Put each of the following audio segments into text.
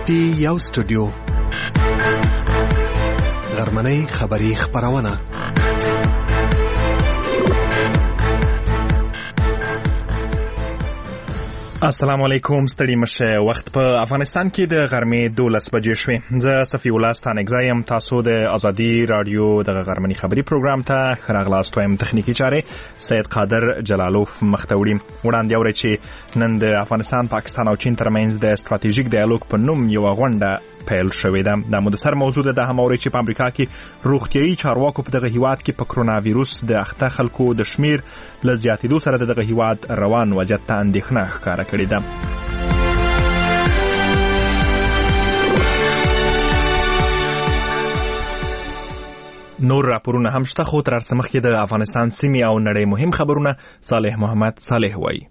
شپې یو سټوډیو غرمنۍ خبری خبرونه السلام علیکم ستړي مشه وخت په افغانستان کې د غرمې 12 بجې شوې زه صفی الله ستانګزایم تاسو د ازادي رادیو د غرمنۍ خبری پروګرام ته خراغلاست وایم تخنیکی چاره سید قادر جلالوف مختوړي وړاندې اوري چې نن د افغانستان پاکستان او چین ترمنځ د استراتیژیک ډایالوګ په نوم یو غونډه پیل شوې ده د مدثر موضوع ده هم اوري چې په امریکا کې روغتيایي چارواکو په دغه هیواد کې په کرونا وایروس د اخته خلکو د شمیر ل زیاتېدو سره دغه هیواد روان وضعیت ته اندېښنه ښکاره کړې ده نور راپورونه هم شته خو تر څه مخکې د افغانستان سیمې او نړۍ مهم خبرونه صالح محمد صالح وایي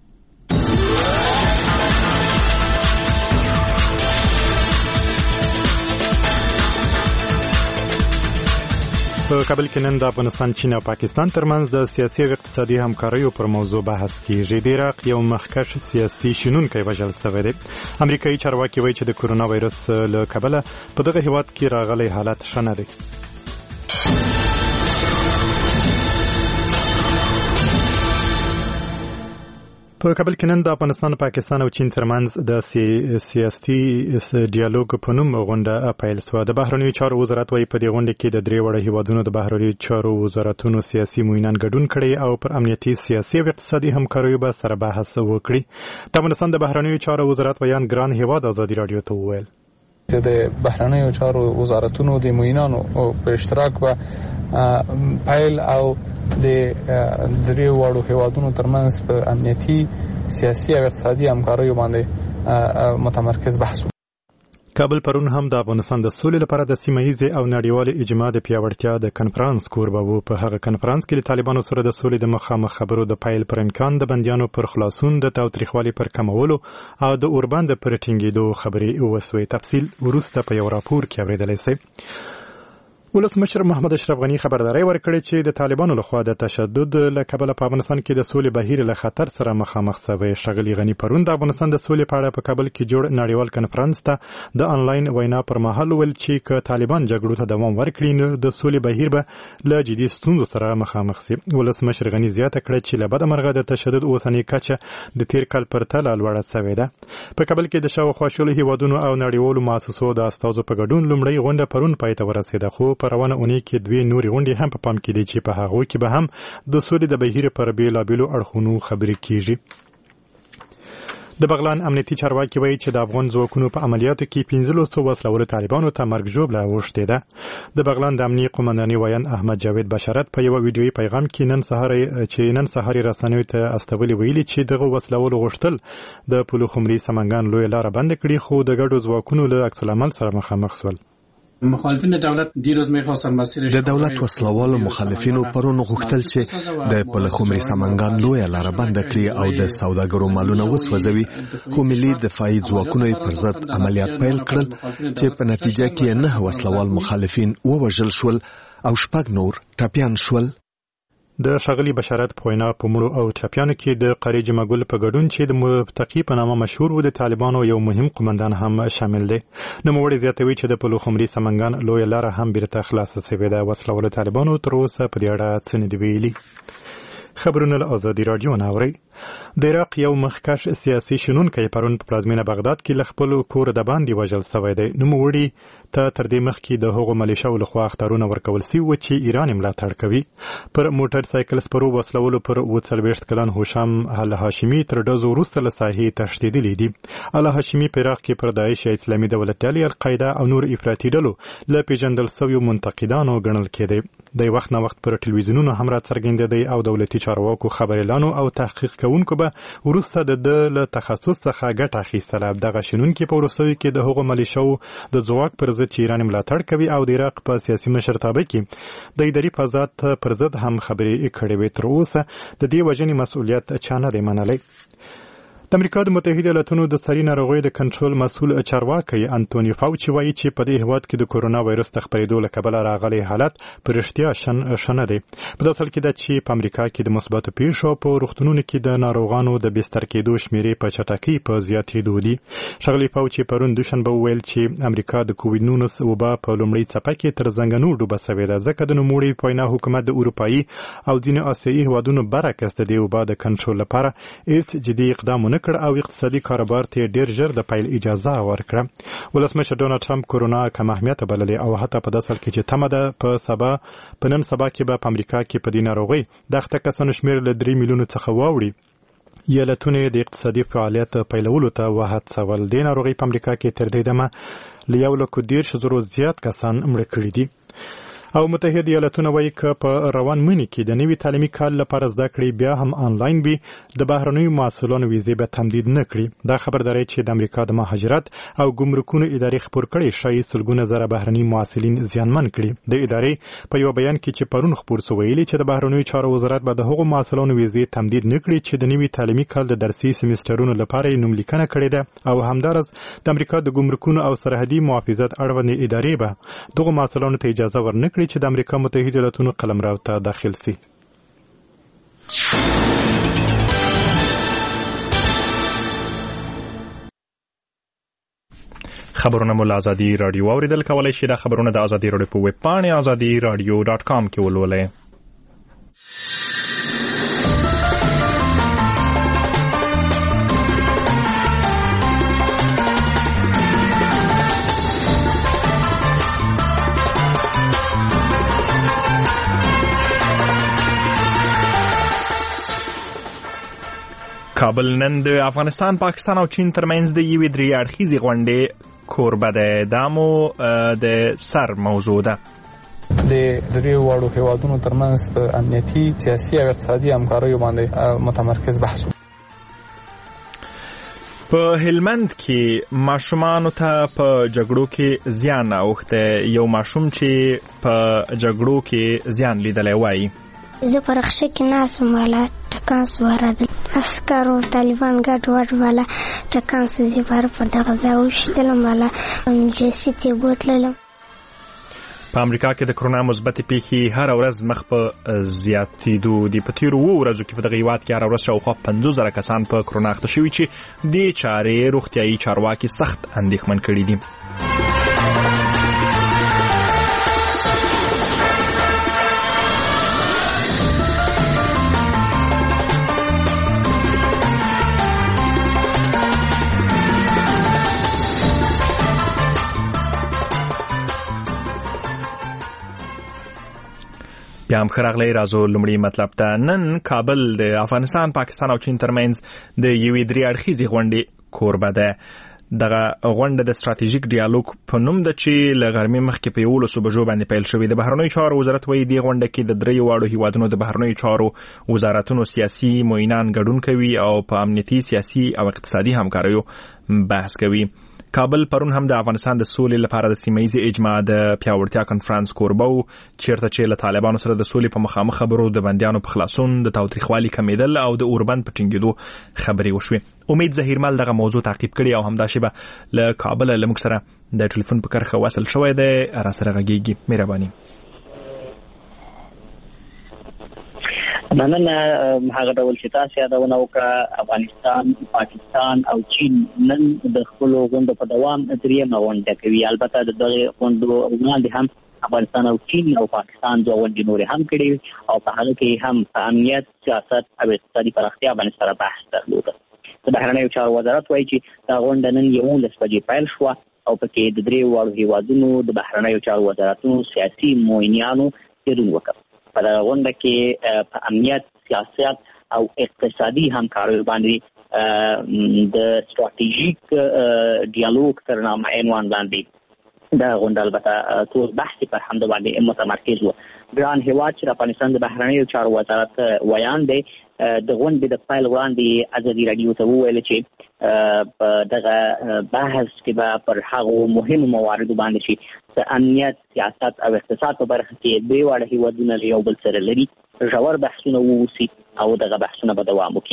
په کابل کې نن د افغانستان چین او پاکستان ترمنځ د سیاسي او اقتصادي همکاریو پر موضوع بحث کیږي د عراق یو مخکښ سیاسي شنونکی وژل شوی دی امریکایي چارواکي وایي چې د کرونا وایرس له کبله په دغه هیواد کې راغلی حالت ښه نه دی په کابل کې نن د افغانستان پاکستان او چین ترمنځ د سیاسي ډیالوګ په نوم غونډه پیل شوه د بهرنیو چارو وزارت وايي په دې غونډه کې د درې وړو هیوادونو د بهرنیو چارو وزارتونو سیاسي معینان ګډون کړي او پر امنیتي سیاسي او اقتصادي همکاریو به سره بحث وکړي د افغانستان د بهرنیو چارو وزارت ویان ګران هیواد ازادي رادیو ته وویل چې د بهرنیو چارو وزارتونو د معینانو په اشتراک به پیل او د درې وړو هیوادونو ترمنځ په امنیتي سیاسي او اقتصادي همکاریو باندې متمرکز بحث کابل پرون هم د افغانستان د سولې لپاره د سیمه‌ییزې او نړیوالې اجماع د پیاوړتیا د کنفرانس کوربه و په هغه کنفرانس کې د طالبانو سره د سولې د مخامخ خبرو د پیل پر امکان د بندیانو پر خلاصون د تاوتریخوالي پر کمولو او د اوربند پر ټینګېدو خبرې وسوي تفصیل وروسته په یو راپور کې اورېدلی شي ولسمشر محمد اشرف غنی خبرداري ورکړې چې د طالبانو لخوا د تشدد له کبله په افغانستان کې د سولې بهیر له خطر سره مخامخ شوی شغلی غنی پرون د افغانستان د سولې په اړه په کابل کې جوړ نړیوال کنفرانس ته د انلاین وینا پر مهال ول چې ک طالبان جګړو ته دوام ورکړي نو د سولې بهیر به له جدي ستونزو سره مخامخ شي ولسمشر غنی زیاته کړې چې له بده مرغه د تشدد اوسنۍ کچه د تیر کال پرتله لوړه شوې ده په کابل کې د شاوخوا شلو هیوادونو او نړیوالو مؤسسو د استازو په ګډون لومړی غونډه پرون پای ته ورسېده خو په روانه اونۍ کې دوی نورې غونډې هم په پام کې دي چې په هغو کې به هم د سولې د بهیر پر بیلابیلو اړخونو خبرې کیږي د بغلان امنیتي چارواکي وایي چې د افغان ځواکونو په عملیاتو کې 1500 وسلوال طالبانو ته مرګ ژوبله اوښتې ده د بغلان د امنیتي قومندانۍ ویان احمد جاوید بشارت په یو ویډیويي پیغام کې نن سهار رسنیو ته استولي ویلي چې دغه وسلوال غوښتل د پلو خمري سمنګان لوی لار بند کړي خو د ګډو ځواکونو له عکس العمل سره مخامخ شول مخالفین دولت دیروز می‌خواستن مسیرش د دولت وسلوالو مخالفینو پرون غوښتل چې د پلخمري سمنګان لوی لار بند کړي او د سوداګرو مالونه وسوځوي خو ملي دفاعي ځواکونو پر ضد عملیات پیل کړل چې په نتیجه کې 9 وسلوال مخالفین ووژل شول او 6 نور ټپيان شول د شغلی بشارت پوینا په مړو او چاپیانو کې د قری جمعګل په ګډون چې د متقی په نامه مشهور و د طالبانو یو مهم قومندان هم شامل دی نو موږ زیاتوي چې د پلو خمري سمنګان لوی لار هم بیرته خلاصه شوې ده وسلوال طالبانو تر اوسه په دې اړه څه نه دی ویلي خبرونه له ازادي رادیو نه اوري د عراق یو مخکښ سیاسي شنونکی پرون په پلازمینه بغداد کې خپل کور د باندې وژل شوی دی نو وړي ته تر دې مخکې د هغو ملیشو لخوا اختارونه ورکول شي و چې ایران ملاتړ کوي پر موټر سایکل سپرو وسلولو پر 40 کلن هوشام ال هاشمي تر ډزو وروسته له ساحې تښتېدلی دی ال هاشمي په عراق کې پر داعش اسلامي دولت ډلې القاعده او نور افراطي ډلو له پیژندل شویو منتقدانو ګڼل کېدی د وخت نه وخت پر ټلویزیونونو هم را څرګندېدی او دولتي چارواکو خبريالانو او تحقیق کوونکو به ورسته د تخصص څخه ګټه اخیستله دغه شنونکي په وروستیو کې د هغو ملیشو د ځواک پر ضد چې ایران ملاتړ کوي او د عراق په سیاسي مشرتابه کې د اداري فساد پر ضد هم خبرې کړې وې تر اوسه د دې وجنې مسؤلیت چا نه دی منلی د امریکا د متحده ایالاتونو د ساري ناروغیو د کنټرول مسؤل چارواکي انټونی فاوچي وایي چې په دې هیواد کې د کورونا وایرس د خپرېدو له کبله راغلي حالت په رښتیا شنه دی. په داسې حال کې ده چې په امریکا کې د مثبتو پیښو په روغتونونو کې د ناروغانو د بستر کېدو شمیرې په چټکۍ په زیاتېدو دي. ښاغلي فاوچي پرون دوشنبه وویل چې امریکا د کووډ-19 وبا په لومړۍ څپه کې تر زنګنو ډوبه سوې ده، ځکه د نوموړي په وینا حکومت د اروپایي او ځینې آسیایي هیوادونو برعکس د دې وبا د کنټرول لپاره هیڅ جدي اقدام ونه کړ او اقتصادي کاروبار ته ډیر ژر د پیل اجازه ورکړه. ولسمشر ډونالد ټرمپ کورونا کم اهمیته بللې او حتی په داسې حال کې چې تمه ده په نن سبا کې به په امریکا کې په دې ناروغۍ د اخته کسانو شمېر له 3 میلیونو څخه واوړي. ایالتونه د اقتصادي فعالیت پیلولو ته وهڅول. د ناروغۍ په امریکا کې تر دې دمه له 1,10,000 زیات کسان مړه کړي دي. او متحده ایالتونه وایي که په روان مني کې د نوي تعلیمي کال لپاره زده کړې بیا هم آنلاین وي، د بهرنیو محصلانو ویزې به تمدید نه کړي. دا خبرداری چې د امریکا د مهاجرت او ګمرکونو ادارې خپور کړي ښایي سلګونه زره بهرني محصلین زیانمن کړي. د ادارې په یو بیان کې چې پرون خپور شو ویلي چې د بهرنیو چارو وزارت به د هغو محصلانو ویزې تمدید نه کړي چې د نوي تعلیمي کال د درسي سیمسترونو لپاره یې نوملیکنه کړې ده. او همدارس د امریکا د ګمرکونو او سرحدي محافظت اړوندې ادارې به دغو محصلانو ته اجازه ورنه کړي چې د امریکا متحده ایالاتونو قلمرو ته داخل سي. خبرونه مو له ازادي رادیو اوریدل کولای شي. دا خبرونه د ازادي رادیو په ویب پاڼه azadiradio.com کې ولولئ. کابل نن د افغانستان، پاکستان او چین ترمنځ د یوې 3 اړخیزې غونډې کوربه ده. دا مو د سر موضوع ده. د دریو واړو هیوادونو ترمنځ په امنیتي، سیاسي او اقتصادي همکاریو باندې متمرکز بحث. په هلمند کې ماشومانو ته په جګړو کې زیان اوښته. یو ماشوم چې په جګړو کې زیان لیدلی وایي: زه پر رخصه کې ناسم والا ټکانس وردم عسکرو طالبان ګډ وډ والا ټکانس زی پر دغه ځای وشتلم والا جنسي ته بوتلم. په امریکا کې د کرونا مثبت پیښې هر ورځ مخ په زیاتېدو دي. په تیرو 2 ورځو کې په دغه هیواد کې هر ورځ شاوخوا 50,000 کسان په کرونا اخته شوي چې دې چارې روغتیایي چارواکي سخت اندېښمن کړي دي. بیا هم خراغلی رازو لمړی مطلب ته. نن کابل د افغانستان، پاکستان او چین ترمنځ د یوې 3 اړخیزې غونډې کوربه ده. دغه غونډه د ستراتیژیک ډیالوګ په نوم ده چې له غرمې مخکې په 11 بجو باندې پیل شوې. د بهرنیو چارو وزارت وایي دې غونډه کې د 3 واړو هیوادونو د بهرنیو چارو وزارتونو سیاسي معینان ګډون کوي او په امنیتي، سیاسي او اقتصادي همکاریو بحث کوي. کابل پرون هم د افغانستان د سولې لپاره د سیمه‌ییزې اجماع د پیاوړتیا کنفرانس کوربه و، چیرته چې له طالبانو سره د سولې په مخامخ خبرو د بندیانو په خلاصون، د تاوتریخوالي کمیدل او د اوربند په ټینګېدو خبرې وشوې. امید ظهیرمل دغه موضوع تعقیب کړي او همدا شیبه له کابل له موږ سره د ټلیفون په کرښه وصل شوی دی. را سره غږیږي. مهرباني. مننه. هغه ډول چې تاسو یادونه وکړه، افغانستان، پاکستان او چین نن د خپل غونډو په دوام درېیمه غونډه کوي. البته د دغه غونډو وړاندې هم افغانستان او چین او پاکستان دوه غونډې نورې هم کړې او په هغه کې هم په امنیت، سیاست او اقتصادي پراختیا باندې سره بحث درلود. د بهرنیو چارو وزارت وایي چې دا غونډه نن 11 بجې پیل شوه او پکې د 3 واړو هیوادونو د بهرنیو چارو وزارتونو سیاسي معینانو ګډون وکړ. په دغه غونډه کې په امنیت، سیاست او اقتصادي همکاریو باندې د ستراتیژیک ډیالوګ تر نامه عنوان باندې دا غونډه البته ټول بحث پر همدا باندې متمرکز و. ګران هیواد چې د افغانستان د بهرنیو چارو وزارت ویان دی د غونډې د پیل وړاندې ازادي رادیو ته وویل چې په دغه بحث کې به پر هغو مهمو مواردو باندې چې د امنیت، سیاست او اقتصاد په برخه کې 3 واړه هیوادونه یو بل سره لري ژور بحثونه ووسي او دغه بحثونه به دوام وکړي.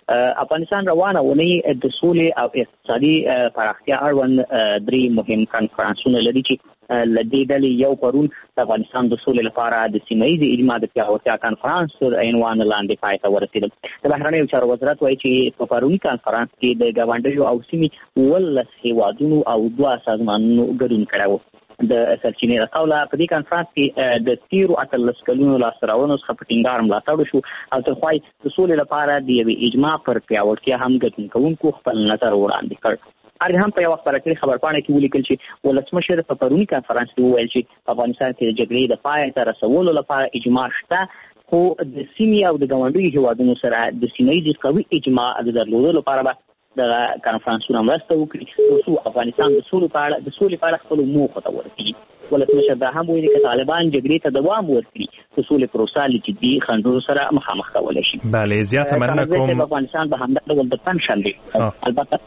افغانستان روانه ونی د سولې او اقتصادي پراختیا اړوند درې مهم کانفرنسونه لري چې لدې ډلې یو پرون د افغانستان د سولې لپاره د سیمه‌ییز اجماع د پیاوړتیا کانفرنس تر عنوان لاندې پای ته ورسېدل. د بهرنیو چارو وزارت وایي چې په پروني کانفرنس کې د ګاونډیو او سیمې 18 هیوادونو او 2 سازمانونو ګډون کړی و. د سرچینې راټوله په دې کانفرنس کې د تیرو 18 کلونو لاسته راوړنو څخه په ټینګار ملاتړ شو او تر پای د سولې لپاره د یوې اجماع پر پیاوړتیا هم ګډون کوونکو خپل نظر وړاندې کړ. هر هم په یو خبرګړي خبرپاڼه کې ولیکل چې ولسمشر په پروني کانفرنس کې وویل چې افغانستان کې د جګړې د پای ته رسولو لپاره اجماع شته، خو د سیمې او د ګاونډیو هیوادونو سره د سیمه‌ییز قوي اجماع د درلودلو لپاره به د کانفرنسونو مرسته وکړي ترڅو افغانستان د سولې په اړه خپلو موخو ته ورسېږي. ولسمشر دا هم ویلي چې طالبان جګړې ته دوام ورکړي د سولې پروسه له جدي خنډونو سره مخامخ کولی شي. بله، زیاته مننه کوم. افغانستان به همدا ډول د پنجشنبې البته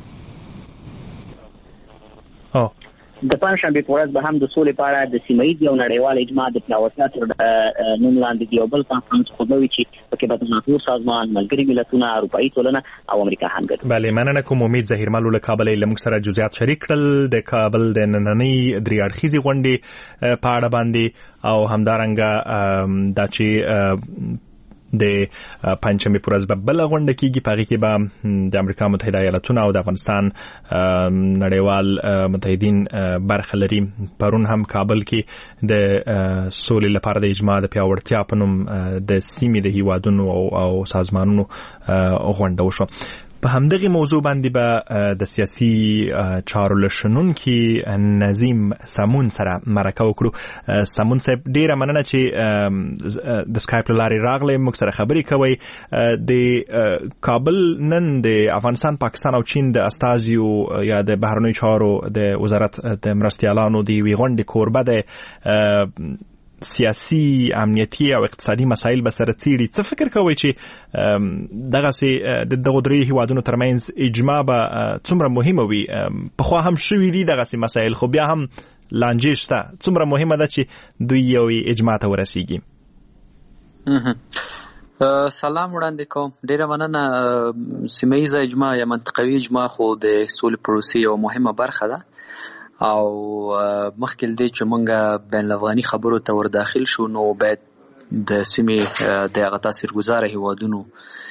د پنجشنبې په ورځ به هم د سولې په اړه د سیمه‌ییز او نړیوال اجماع د پیاوړتیا تر نوم لاندې یو بل کانفرنس کوي چې پکې به د ناتو سازمان، ملګري ملتونه، اروپایي ټولنه او امریکا هم ګډون. بله، مننه کوم. امید ظهیرمل له کابل له موږ سره جزئیات شریک کړل د کابل د نننۍ درې اړخیزې غونډې په اړه باندې او همدارنګه دا چې د پنځمې پر ورځ به بل غونډه کیږي، په هغه کې به د امریکا متحده ایالاتونه او د افغانستان نړیوال متحدین برخه لري. پرون هم کابل کې د سولې لپاره د اجماع د پیاوړتیا په نوم د سیمې د هیوادونو او سازمانونو غونډه وشو. په همدغه موضوع باندې به د سیاسي چارو لشنونکي نظیم سمون سره مرکه وکړو. سمون صاحب، ډیره مننه چې د سکایپ لارې راغلی، موږ سره خبرې کوي. د کابل نن د افغانستان، پاکستان او چین د استازیو یا د بهرنیو چارو د وزارت د مرستیالانو د وی غونډې کوربه د سیاسي، امنیتي او اقتصادي مسایل به سره څیړي. څه فکر کوئ چې دغسې د دغو درې هیوادونو ترمنځ اجماع به څومره مهمه وي؟ پخوا هم شوي دي دغسې مسایل، خو بیا هم لانجې شته. څومره مهمه ده چې دوی یوې اجماع ته ورسیږي؟ سلام وړاندې کوم. ډیره مننه. سیمه‌ییز اجماع یا منطقوي اجماع خو د سولې پروسې یوه مهمه برخه ده او مخکې دې چې مونږ بین الافغاني خبرو ته ور داخل شو نو باید د سیمې د هغه تاثیرګذاره هیوادونو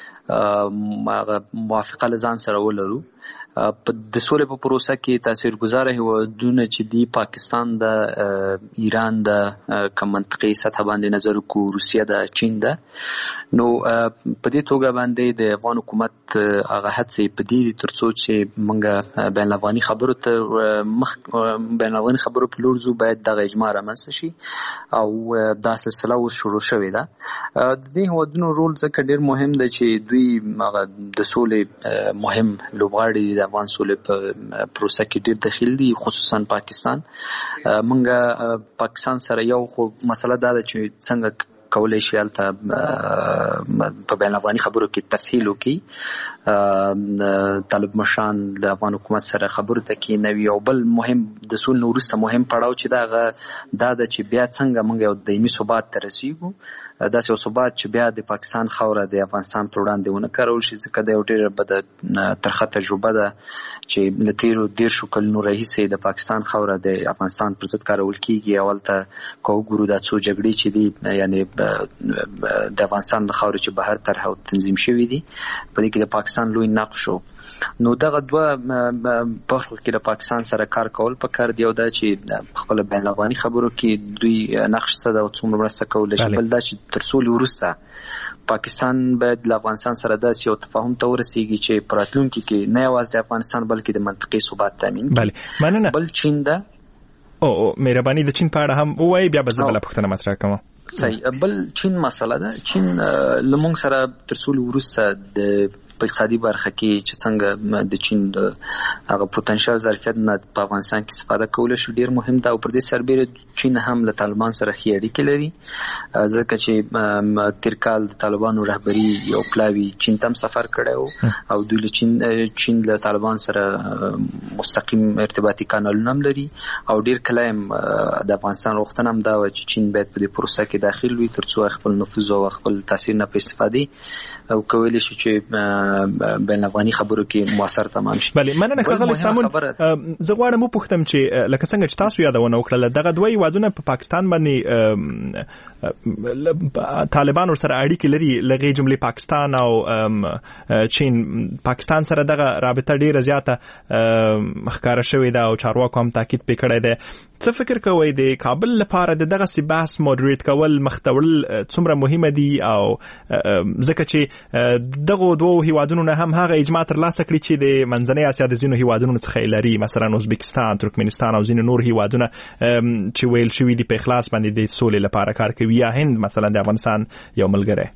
موافقه له ځان سره ولرو. د سولې په پروسه کې تاثیرګذاره هیوادونه چې دی پاکستان د ایران د کوم منطقي سطح باندې نظر کو، روسیه د چین ده. نو په دې توګه باندې د افغان حکومت هغه هڅې په دې ترڅو چې موږ بین الافغاني خبرو ته بین الافغاني خبرو په لور ځو باید دغه اجماع رامنځته شي او دا سلسله اوس شروع شوې ده. د دې هیوادونو رول ځکه ډېر مهم دی چې دوی د سولې مهم لوبغاړي د افغان سولې په پروسه کې ډېر دخیل دي، خصوصا پاکستان. موږ پاکستان سره یو خو مسله دا ده چې څنګه کولای شي هلته په بین الافغاني خبرو کې تسهیل وکړي، طالب مشران د افغان حکومت سره خبرو ته کېنوي. او بل مهم د سولې نه وروسته مهم پړاو چې دا ده چې بیا څنګه موږ یو دایمي ثبات ته رسیږو. داسې یو ثبات چې بیا د پاکستان خاوره د افغانستان پر وړاندې ونه کارول شي، ځکه دا یو ډېره بده ترخه تجربه ده چې له تېرو 13 کلونو راهیسې د پاکستان خاوره د افغانستان پر ضد کارول کېږي. او هلته که وګورو دا څو جګړې چې دي، یعنې د افغانستان له خاورې چې بهر طرح او تنظیم شوي دي، په دې کې د پاکستان لوی نقش و. نو دغه دوه برخو کې د پاکستان سره کار کول پکار دی. یو دا چې خپل بین الافغاني خبرو کې دوی نقش څه ده او څومره مرسته کولی شي. بل دا چې تر سولې وروسته پاکستان باید له افغانستان سره داسې یو تفاهم ته ورسیږي چې په راتلونکي کې نه یوازې د افغانستان بلکې د منطقي ثبات تامین کړي. مننه. بل چین ده. مهرباني د چین په اړه هم ووایي، بیا به زه بله پوښتنه مطرح کوم. صحیح. بل چین مسله ده. چین له موږ سره تر سولې وروسته د په اقتصادي برخه کې چې څنګه د چین د هغه پوتنشل ظرفیت نه په افغانستان کې استفاده کولی شو ډېر مهم ده. او پر دې سربېره چین هم له طالبان سره ښې اړیکې لري، ځکه چې تېر کال د طالبانو رهبري یو پلاوي چین ته هم سفر کړی و او دوی له چین له طالبان سره مستقیم ارتباطي کانالونه هم لري. او ډېر کله هم د افغانستان غوښتنه هم دا وه چې چین باید په دې پروسه کې داخل وي ترڅو خپل نفوذ او خپل تاثیر نه په استفادې او کولای شي چې بین افغاني خبرو کې موثر تمام شي. بله مننه ښاغلی سامون. زه غواړم وپوښتم چې لکه څنګه چې تاسو یادونه وکړه دغه دوی هیوادونه په پاکستان باندې طالبان ورسره اړیکې لري، لږې جملې پاکستان او چین. پاکستان سره دغه رابطه ډیره زیاته ښکاره شوې ده او چارواکو هم تاکید پې کړی دی. څه فکر کوئ د کابل لپاره د دغسې بحث مودریټ کول مختول څومره مهمه دي، او ځکه چې دغو دوو هیوادونو نه هم هغه اجماع ترلاسه کړي چې د منځنۍ اسیا د ځینو هیوادونو څخه یې لري، مثلا ازبکستان، ترکمنستان او ځینې نور هیوادونه چې ویل شوي دي په اخلاص باندې د سولې لپاره کار کوي، یا هند مثلا د افغانستان یو ملګری.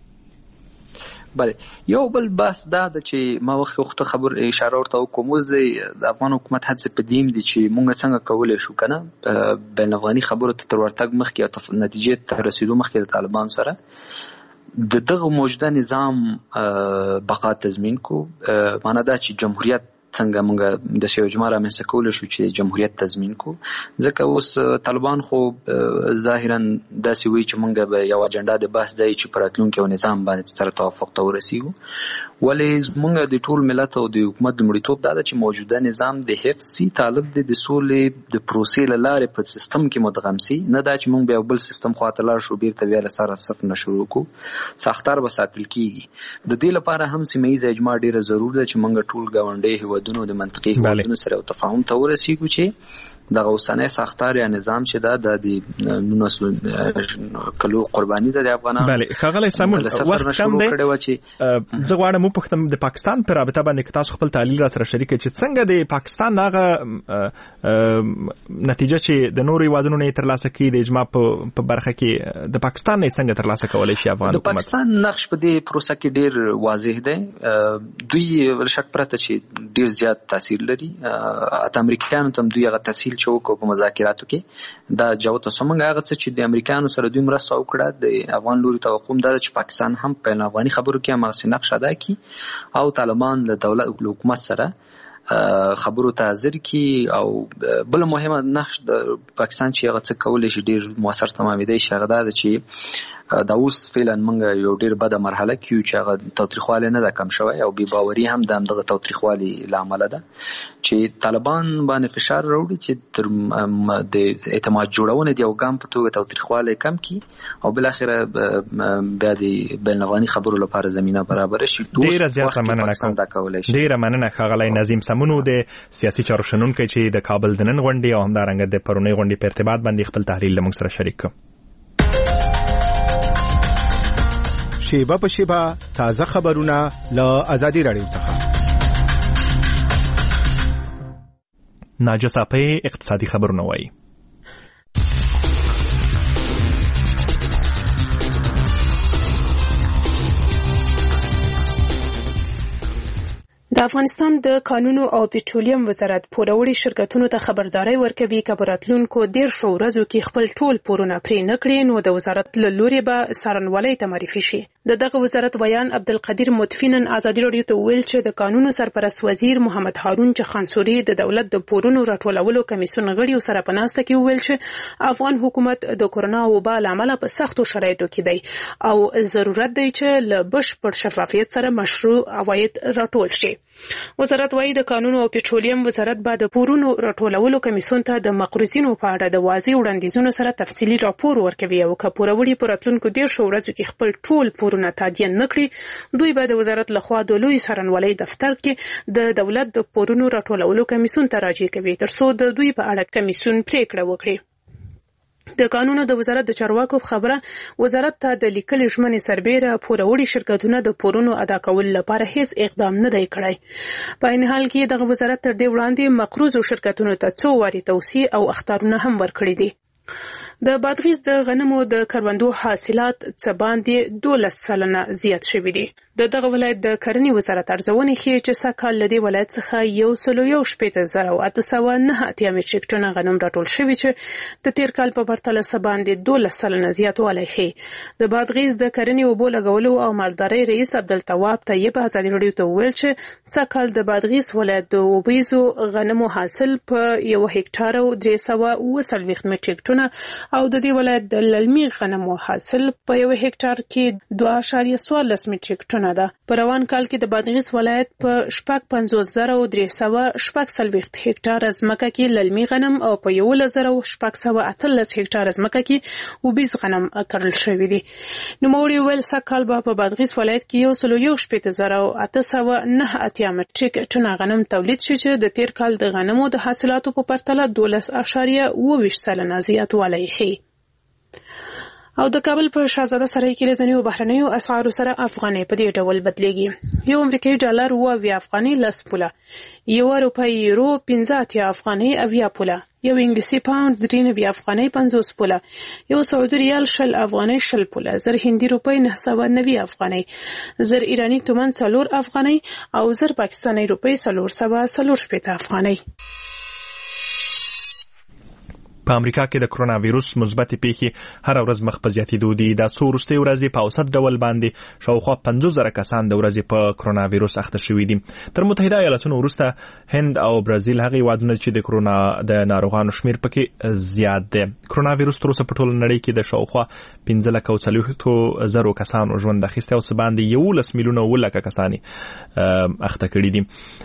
بله یو بل بحث دا د چې ما وخت خبر اشاره ورته وکوم، د افغان حکومت هڅه په دې دي چې موږ څنګه کولای شو کنه بین افغاني خبرو ته تر ورتګ مخکې او نتیجې ته رسیدو مخکې د طالبان سره د دغه موجوده نظام بقا تضمین کو. معنا دا چې جمهوریت څنګه موږ د سیو جمهور رامنځته کولای شو چې جمهوریت تضمین کو، ځکه اوس طالبان خو ظاهرا داسې وایي چې موږ به یو اجنډا د بحث دی چې په راتلونکي نظام باندې سره توافق ته ورسیږو، ولې موږ د ټول ملت او د حکومت د مړیتوب دا ده چې موجوده نظام د حفظ سي، طالب د سولې د پروسې له لارې په سیستم کې مدغم سي، نه دا چې موږ بیا بل سیستم خواته لاړ شو بیرته بیا له سره صفر نه شروع کو، ساختار به ساتل کیږي. د دې لپاره هم سیمه ییز اجماع ډیره ضرور ده چې موږ ټول ګاونډي د منطقي هیوادونو سره او تفاهم ته ورسیږو چې دغه اوسنی ساختار یا نظام چې دا د 19 کلو قرباني ده د افغانانو. بله ښاغلی سامون وخت کم دی، زه غواړم وپوښتم د پاکستان په رابطه باندې که تاسو خپل تحلیل را سره شریک کړئ چې څنګه د پاکستان هغه نتیجه چې د نورو هیوادونو نه ترلاسه کړي د اجماع په برخه کې د پاکستان نه څنګه ترلاسه کولی شي افغان حکومت؟ د پاکستان نقش په دې پروسه کې ډیر واضح دی، دوی شک پرته چې ډیر زیات تاثیر لري. د امریکایانو ته دوی هغه تسهیل چې وکړو په مذاکراتو کې دا جوته سمنګ هغه څه چې د امریکایانو سره دوی مرسته وکړه، د افغان لوري توقع دا چې پاکستان هم په افغاني خبرو کې هم نقش ادا کړي او طالبان د دولت حکومت سره خبرو ته حاضر کی. او بل مهمه نقش د پاکستان چې هغه څه کولای شي ډیر موثر تمامېدای شي هغه دا چې دا اوس فعلا موږ یو ډیر بده مرحله کې چې هغه تاوتریخوالی نه ده کم شوی او بې باوري هم د همدغه تاوتریخوالي له امله ده چې طالبان باندې فشار راوړي چې تر د اعتماد جوړونې د یو ګام په توګه تاوتریخوالی کم کړي او بالاخره بیا د بین افغاني خبرو لپاره زمینه برابر شي. ډیره زیاته مننه کوم. ډیره مننه ښاغلی نظیم سمونو د سیاسي چارو شنونکی چې د کابل د نن غونډې او همدارنګه د پرونۍ غونډې په ارتباط باندې خپل تحلیل له موږ سره شریک کړ. شیبه په شیبه تازه خبرونه له آزادي رادیو څخه. ناجه صافی اقتصادي خبرونه وایي. د افغانستان د کانونو او پټرولیم وزارت پوروړي شرکتونو ته خبرداري ورکوي چې په راتلونکو 10 ورځو کې خپل ټول پورونه پرې نه کړي نو د وزارت له لوري به څارنوالۍ ته معرفي شي. دغه وزارت ویان عبدالقدیر متفینن آزادي رادیو ته ویل چې د قانونو سرپرست وزیر محمد هارون چخانسوري د دولت د پورونو راټولولو کمیسیون غړي سره په ناسته کې ویل چې افغان حکومت د کورونا وبا لامل په سختو شرایطو کې دی او ضرورت دی چې له بشپړ شفافیت سره مشروع عواید راټول شي. وزارت وايي د قانونو او پټرولیم وزارت بعد د پورونو راټولولو کمیسیون ته د مقرضینو په اړه د واضح وړاندیزونو سره تفصیلي راپور ورکوي او که پوروړي په راتلونکو 10 ورځو کې خپل ټول پورونه تادیه نکړي دوی به د وزارت لخوا د لوی څارنوالۍ دفتر کې د دولت د پورونو راټولولو کمیسیون ته راجع کوي ترڅو د دوی په اړه کمیسیون پریکړه وکړي. د قانونو د وزارت د چارواکو خبره وزارت ته د لیکل ژمنې سربېره پوروړي شرکتونه د پورونو ادا کول لپاره هیڅ اقدام نه دی کړی. په این حال کې د وزارت تر دې وړاندې مقروضو شرکتونو ته څو واري توصیه او اخطارونه هم ورکړي دي. د بادغیس د غنمو د کروندو حاصلات څه باندې 12% زیات شوي دي. دغه ولایت د کرنې وزارت ارزونې ښیي چې سږکال له دې ولایت څخه 1,809 میټریک ټنه غنم راټول شوي چې د تیر کال په پرتله څه باندې 12% زیاتوالی ښیي. د بادغیس د کرنې اوبو لګولو او مالدارۍ رئیس عبدالتواب طیب آزادي رادیو ته وویل چې سږکال د بادغیس ولایت د اوبیزو غنمو حاصل په 1 هکټار 340 میټریک ټنه او د دې ولایت د للمي غنمو حاصل په 1 هکټار کې 2.14 میټریک ټنه شنه ده. په روان کال کې د بادغیس ولایت په 5,340 هکټار ځمکه کې للمي غنم او په 11,618 هکټار ځمکه کې وبیز غنم کرل شوی دي. نوموړي ویل سږکال به په بادغیس ولایت کې 1,809 مټریک ټنه غنم تولید شي چې د تیر کال د غنمو د حاصلاتو په پرتله 12.22 زیاتوالی ښیي. او د کابل په شاهزاده سرای کې له ځینو بهرنیو اسعارو سره افغانۍ په دې ډول بدلیږي. یو امریکایي ډالر 2 افغانۍ 10 پوله، یو روپۍ یورو 15 افغانۍ 80 پوله، یو انګلیسي پاوند 93 افغانۍ 50 پوله، یو سعودي ریال 20 افغانۍ 20 پوله، زر هندي روپۍ 990 افغانۍ، زر ایرانی تومان 4 افغانۍ او زر پاکستاني روپۍ 440 افغانۍ. په امریکا کې د کرونا وایروس مثبت پیښې هر ورځ مخ په زیاتېدو دي. دا څو وروستۍ ورځې په اوسط ډول باندې شاوخوا 50,000 کسان د ورځې په کرونا وایروس اخته شوي دي. تر متحده ایالاتونو وروسته هند او برازیل هغه هیوادونه چې د کرونا د ناروغانو شمیر پکې زیات دی. کرونا وایروس تر اوسه په ټوله نړۍ کې د شاوخوا 15,000 کسانو ژوند اخیستی او څه باندې 11,000,000 کسان اخته کړي دي.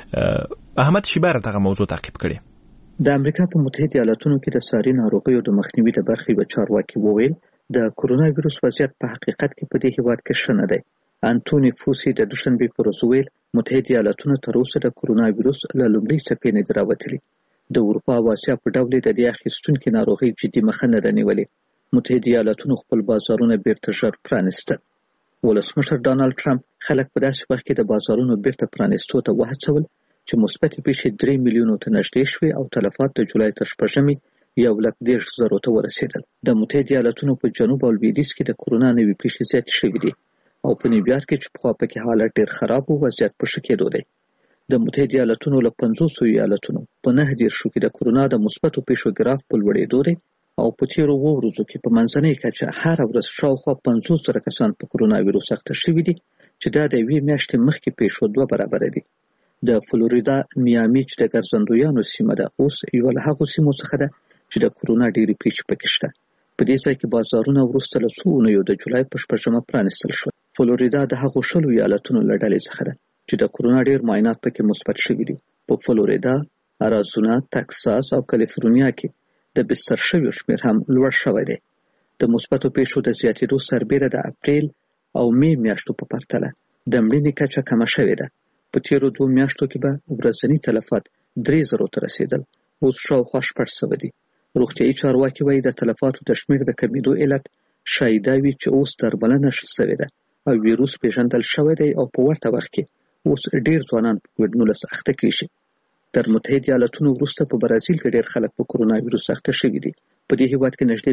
احمد شیبر دغه موضوع تعقیب کړي. د امریکا په متحده ایالاتونو کې د ساري ناروغیو د مخنیوي د برخې یو چارواکي وویل د کرونا وایروس وضعیت په حقیقت کې په دې هیواد کې ښه نه دی. انټونی فوسی د دوشنبه پر ورځ ویل متحده ایالاتونو تر اوسه د کرونا وایروس له لومړۍ څپې نه دی راوتلي. د اروپا او اسیا په ډول د دې اخیستونکو ناروغي جدي مخه نه ده نیولې. متحده ایالاتونو خپل بازارونه بیرته ژر پرانیستل. ولسمشر ډانلډ ټرمپ خلک په داسې وخت کې د بازارونو بیرته پرانیستو ته وهڅول چې مثبت پیښې 3 میلیونو ته نږدې شوې او تلفات د جولای تر 8 1,10,000 ته ورسېدل. د متحده ایالاتونو په جنوب او لویدیځ کې د کرونا نوې پیښې زیاتې شوې دي او په نیویارک کې چې پخوا پکې حالت ډېر خراب و وضعیت په ښه کېدو دی. د متحده ایالاتونو له 500 ایالتونو په 9 کې د کرونا د مثبتو پیښو ګراف په لوړېدو دی او په تیرو ورځو کې په منځنۍ کچه هر ورځ شاوخوا 50,000 کسان په کرونا وایروس اخته شوي دي چې دا د یوې میاشتې مخکې پیښو 2 برابره دي. د فلوریدا میامي چې د ګرځندویانو سیمه ده اوس یو له هغو سیمو څخه ده چې د کرونا ډېرې پیښې پکې شته. په دې ځای کې بازارونه وروسته له څو اونیو د جولای په 8 پرانیستل شول. فلوریدا د هغو 20 ایالتونو له ډلې څخه ده چې د کرونا ډېر معاینات پکې مثبت شوي دي. په فلوریدا، ارازونا، تکساس او کالیفورنیا کې د بستر شویو شمیر هم لوړ شوی دی. د مثبتو پیښو د زیاتېدو سربیره د اپریل او می میاشتو په پرتله د مړینې کچه کمه شوې ده. په تیرو 2 میاشتو کې به ورځنی تلفات 3,000 ته رسیدل، اوس شاوخوا 600 دي. روغتیايي چارواکي وایي د تلفاتو د شمیر د کمیدو علت شاید دا وي چې اوس درملنه شوې ده او ویروس پیژندل شوی دی او په ورته وخت کې اوس ډېر ځوانان په کووډ-19 اخته کیږي. تر متحده ایالاتونو وروسته په برازیل کې ډېر خلک په کرونا وایروس اخته شوي دي. په دې هیواد کې نږدې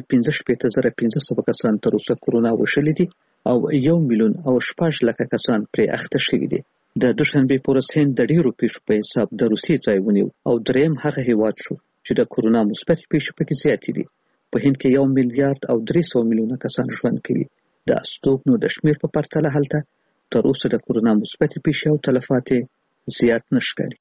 15,500 کسان تر اوسه کرونا وشلي دي او 1,600,000 کسان پرې اخته شوي دي. د دوشنبه پر ورځ هند د ډېرو پیښو په حساب د روسیې ځای ونیو او دریم هغه هیواد شو چې د کرونا مثبت پیښې پکې زیاتې دي. په هند کې 1,300,000,000 کسان ژوند کوي. د استوګنو د شمیر په پرتله هلته تر اوسه د کرونا مثبت پیښې او تلفات زیات نه ښکاري.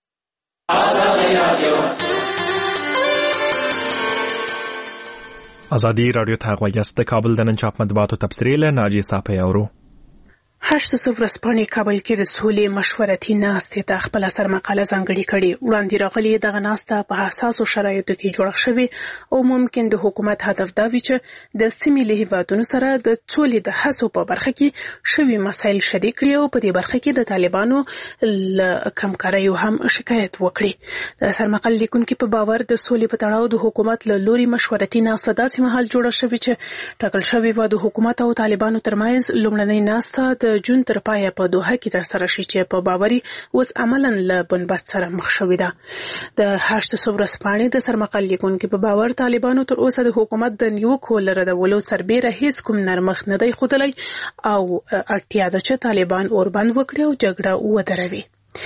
ازادي رادیو ته غوښتل د کابل د نن چاپ مطبوعاتو تبصرې له ناجی صاحب اورو. 8 ورځپاڼې کابل کې د سولې مشورتي ناستې ته خپل سرمقاله ځانګړې کړې. وړاندې راغلي دغه ناسته په حساسو شرایطو کې جوړه شوې او ممکن د حکومت هدف دا وي چې د سیمې له هیوادونو سره د سولې د هڅو په برخه کې شوي مسایل شریک کړي او په دې برخه کې د طالبانو له کمکاریو هم شکایت وکړي. د سرمقاله لیکونکو په باور د سولې په تړاو د حکومت له لوري مشورتي ناسته داسې مهال جوړه شوې چې ټاکل شوی و د حکومت او طالبانو ترمنځ لومړنۍ ناسته د جون تر پایه په دوحه کې تر سره شي چې په باوري اوس عملاً له بنبست سره مخ شوې ده. د 8 ورځپاڼې د سرمقاله لیکونکو په باور طالبانو تر اوسه د حکومت د نیوکو لردولو سربیره هیڅ کوم نرمښت نه دی ښودلی او اړتیا ده چې طالبان اوربند وکړي او جګړه ودروي.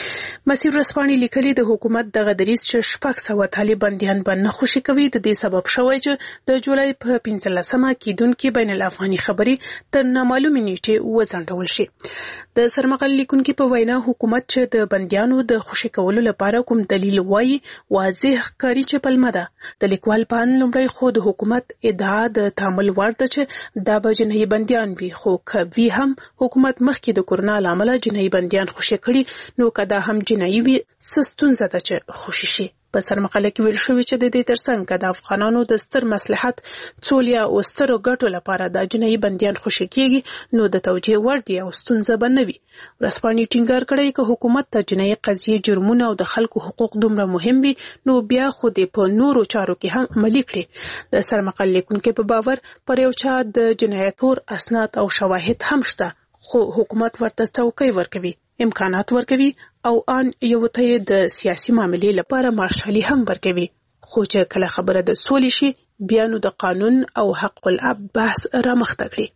مسیر رسپانې لیکلي د حکومت دغه دریځ چې 600 طالب بندیان به نه خوشي کوي د دې سبب شوی چې د جولای په 15مه کېدونکې بین الافغاني خبرې تر نامعلومې نیټې وځنډول شي. د سرمقال لیکونکي په وینا حکومت چې د بندیانو د خوشي کولو لپاره کوم دلیل وایي واضح ښکاري چې پلمه ده. د لیکوال په اند لومړی خو د حکومت ادعا د تعامل وړ ده چې دا به جنایي بندیان وي، خو که وي هم حکومت مخکې د کرونا له امله جنایي بندیان خوشي کړي نو که دا هم جنایي وي څه ستونزه ده چې خوشي شي. په سرمقاله کې ویل شوی چې د دې ترڅنګ که د افغانانو د ستر مصلحت څولیا او سترو ګټو لپاره د جنایي بندیان خوشي کېږي نو د توجیه وړ دی او ستونزه به نه وي. ورځپاڼې ټینګار کړی که حکومت ته جنایي قضیې، جرمونه او د خلکو حقوق دومره مهم وي نو بیا خو دې په نورو چارو کې هم عملي کړي. د سرمقال لیکونکي په باور پر یو چا د جنایتور اسناد او شواهد هم شته، خو حکومت ورته څوکۍ ورکوي، امکانات ورکوي او ان یو ته د سیاسي معاملې لپاره مارشالي هم ورکوي. خو چې کله خبره د سولې شي بیا نو د قانون او حق الاب بحث رامخته کړي.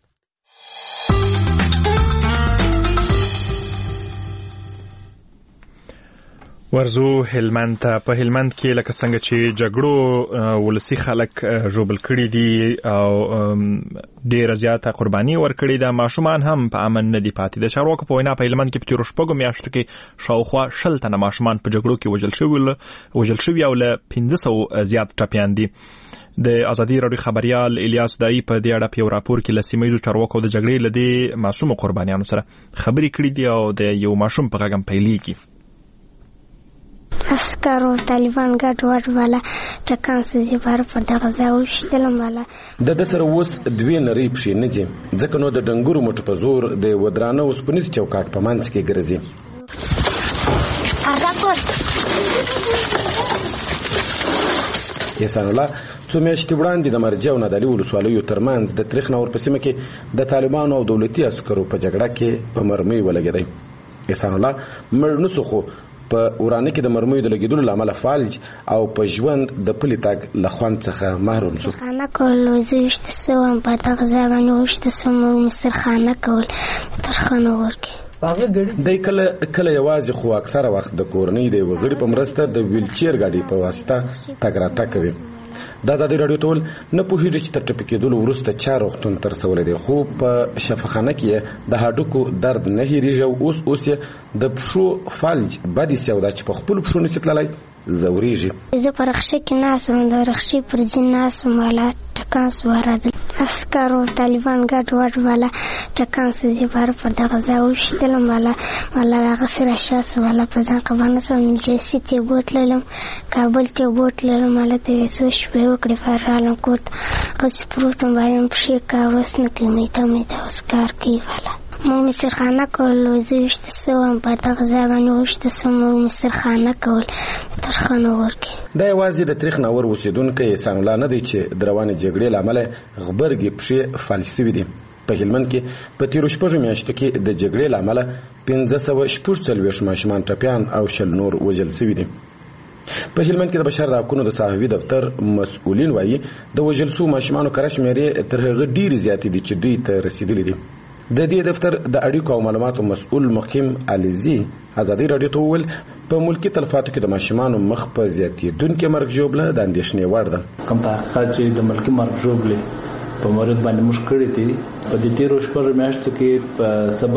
ورزو هلمند ته. په هلمند کې لکه څنګه چې جګړو ولسی خلک ژوبل کړي دي او ډېر زیاته قرباني ورکړي ده، ماشومان هم په امن نه دي پاتې. د چارواکو په وینا په هلمند کې په تیرو شپږو میاشتو کې شاوخوا 60 تنه ماشومان په جګړو کې وژل شوي او له 1500 زیات ټپیان دي. د ازادي راډیو خبريال الیاس دای په دې اړه په یو راپور کې لسیمایزو چارواکو د جګړې لدی معصوم قربانیانو سره خبرې کړې دي او د یو ماشوم په غږم پیلېږي. عسکرو طالبان ګډ وډ والا ټکان سزي بار پر دغه ځای وشتلم والا د سره اوس دوی نری پښې نه دي، ځکه نو د ډنګورو موټو په زور د ودرانه اوسپنیز چوکاټ په منځ کې ګرځي. احسان الله څو میاشتې وړاندې د مرجع او نادعلي ولسوالیو ترمنځ د تاریخ نور په سیمه کې د طالبانو او دولتي عسکرو په جګړه کې په مرمۍ ولګېدی. احسان الله مړ نسو، خو په ورانه کې د مرمۍ د لګیدلو لامل فالج او په ژوند د پلي تګ له خوند څخه محروم شو. خانه کول زه وشته سوم په دغه ځای باندې وشته سوم مسترخانه کول ترخانه ورکې. دی کله یوازې خو اکثره وخت د کورنۍ د یوه غړي په مرسته د ویلچیر ګاډي په واسطه تګ راتګ کوي. د ازادي راډیو ټول نه پوهېږي چې تر ټپي کېدلو وروسته چا روغتون ته رسولی دی، خو په شفاخانه کې د هډوکو درد نه هېرېږي او اوس یې د پښو فالج بد ایسي او دا چې په خپلو پښو نشي تللی ځورېږي. زه په رخصه کې ناست وم، د رخصې پر ځای ناست وم والا ټکان سوارېدل. عسکرو طالبان ګډ وډ والا ټکان سزي بار پر دغه ځای وشتلم والا هغسې راشاست والا په ځان قبانه سم جسي ته بوتللم، کابل ته بوتللم والا ته یې څو شپې وکړې فرالم کور ته هسې پروت وم باید پښې کار اوس نه کوي، میته اوس کار کوي والا. مو مسترخانه کول زه وشته سوم په دغه ځای باندې وشته سوم مسترخانه کول ترخانه ورکې. دا یوازې د تاریخ ناور اوسېدونکی احسان الله نه دی چې د روانې جګړې له امله غبرګې پښې فلج سوي دي. په هلمند کې په تیرو شپږو میاشتو کې د جګړې له امله 1546 ماشومان ټپیان او 20 نور وژل سوي دي. په هلمند کې د بشر د حقونو د صحافي دفتر مسؤلین وایي د وژل شوو ماشومانو کره شمېرې تر هغه ډېرې زیاتې دي چې دوی ته رسېدلې دي. د دې دفتر د اړیکو او معلوماتو مسؤل مقیم علیزي ازادي راډیو ته وویل په ملکي تلفاتو کې د ماشومانو مخ په زیاتېدونکې مرګ ژوبله د اندېښنې وړ ده. کوم تحقیقات چې د ملکي مرګ ژوبلې په مورد باندې موږ کړي دي په دې تیرو شپږو میاشتو کې په څه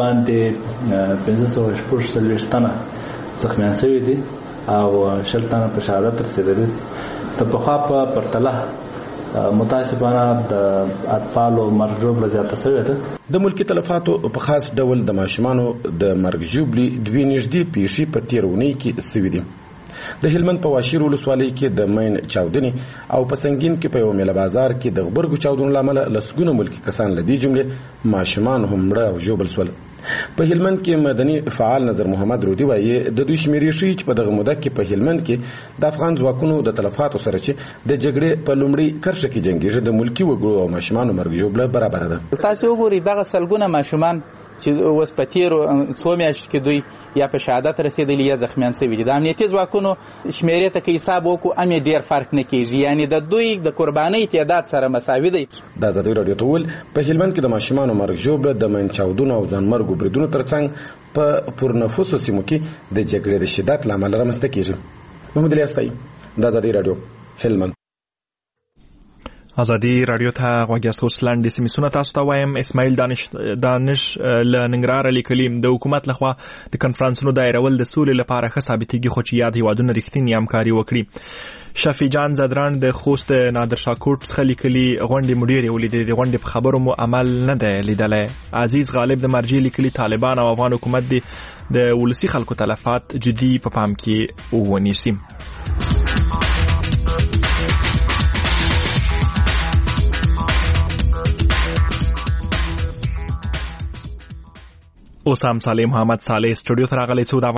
باندې 1546 تنه زخمیان شوي دي او 20 تنه په شهادت رسېدلي دي. د پخوا په پرتله متاسفانه د اطفالو مرګ ژوبله زیاته شوې ده. د ملکي تلفاتو په خاص ډول د ماشومانو د مرګ ژوبلې دوې نږدې پیښې په تېره اونۍ کې شوي دي. د هلمند په واشیر ولسوالۍ کې د مین چاودنې او په سنګین کې په یو میله بازار کې د غبرګو چاودنو له امله لسګونه ملکي کسان له دې جملې ماشومان هم مړه او ژوبل شول. په هلمند کې مدني فعال نظر محمد رودي وایي د دوی شمیرې ښیي چې په دغه موده کې په هلمند کې د افغان ځواکونو د تلفاتو سره چې د جګړې په لومړۍ کرښه کې جنګېږي د ملکي وګړو او ماشومانو مرګ ژوبله برابره ده. تاسو وګورئ دغه سلګونه ماشومان چې اوس په تیرو څو میاشتو کې دوی یا په شهادت رسېدلي یا زخمیان شوي دي. د امنیتي ځواکونو شمیرې ته که حساب وکړو هم یې ډېر فرق نه کېږي، یعنې د دوی د قربانۍ تعداد سره مساوي دی. د ازادي راډیو ته وویل په هلمند کې د ماشومانو مرګ ژوبله د منچاودونو او ځانمرګو بریدونو ترڅنګ په پرنفوسو سیمو کې د جګړې د شدت لامل رامنځته کیږي. محمد علي استایي، د آزادي رادیو، هلمند. آزادي رادیو ته غوږ یاست. اوس لاندې سیمې تاسو ته وایم. اسماعیل دانش له ننګرهاره لیکلي، د حکومت لخوا د کنفرانسونو دایرول د سولې لپاره ښه ثابتېږي، خو چې یاد هیوادونه رښتینې همکاري وکړي. شفیع جان زدران د خوست نادر شاه کوټ څخه لیکلي، غونډې مو ډېرې ولیدې، د غونډې په خبرو مو عمل نه دی لیدلی. عزیز غالب د مرجع لیکلي، طالبان او افغان حکومت د ولسي خلکو تلفات جدي په پام کې ونیسي. اوس هم صالح محمد صالح سټوډیو ته راغلی څو